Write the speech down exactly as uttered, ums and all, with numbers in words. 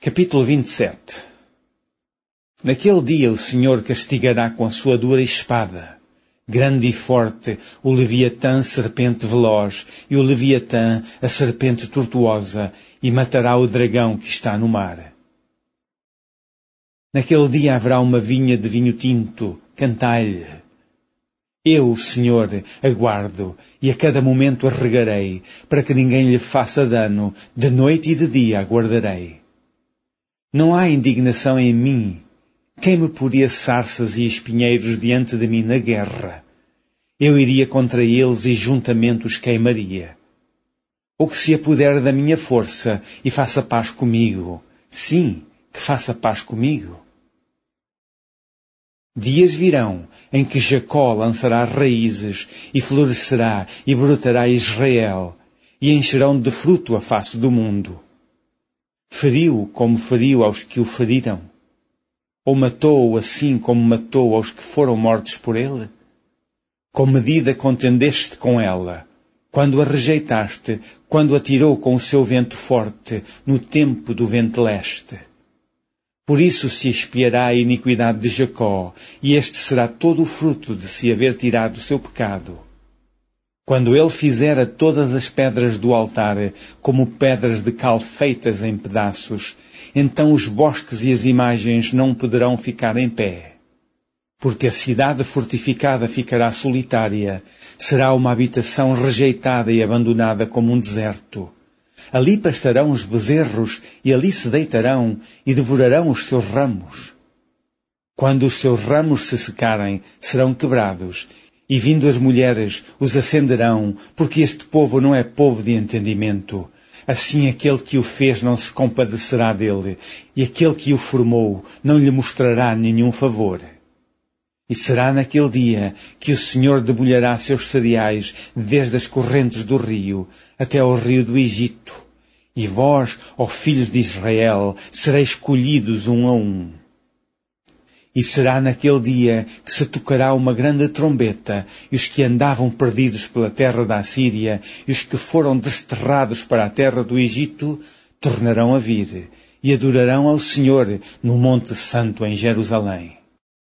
Capítulo vinte e sete. Naquele dia o Senhor castigará com a sua dura espada, grande e forte, o Leviatã, serpente veloz, e o Leviatã, a serpente tortuosa, e matará o dragão que está no mar. Naquele dia haverá uma vinha de vinho tinto, cantai-lhe. Eu, o Senhor, aguardo, e a cada momento a regarei, para que ninguém lhe faça dano, de noite e de dia aguardarei. Não há indignação em mim. Quem me poria sarças e espinheiros diante de mim na guerra? Eu iria contra eles e juntamente os queimaria. Ou que se apoder da minha força e faça paz comigo. Sim, que faça paz comigo. Dias virão em que Jacó lançará raízes e florescerá e brotará Israel e encherão de fruto a face do mundo. Feriu como feriu aos que o feriram? Ou matou assim como matou aos que foram mortos por ele? Com medida contendeste com ela, quando a rejeitaste, quando a tirou com o seu vento forte, no tempo do vento leste. Por isso se expiará a iniquidade de Jacó, e este será todo o fruto de se haver tirado o seu pecado. Quando ele fizera todas as pedras do altar como pedras de cal feitas em pedaços, então os bosques e as imagens não poderão ficar em pé. Porque a cidade fortificada ficará solitária, será uma habitação rejeitada e abandonada como um deserto. Ali pastarão os bezerros e ali se deitarão e devorarão os seus ramos. Quando os seus ramos se secarem, serão quebrados, e vindo as mulheres, os acenderão, porque este povo não é povo de entendimento. Assim aquele que o fez não se compadecerá dele, e aquele que o formou não lhe mostrará nenhum favor. E será naquele dia que o Senhor debulhará seus cereais desde as correntes do rio até ao rio do Egito. E vós, ó filhos de Israel, sereis colhidos um a um. E será naquele dia que se tocará uma grande trombeta, e os que andavam perdidos pela terra da Assíria, e os que foram desterrados para a terra do Egito, tornarão a vir, e adorarão ao Senhor no Monte Santo em Jerusalém.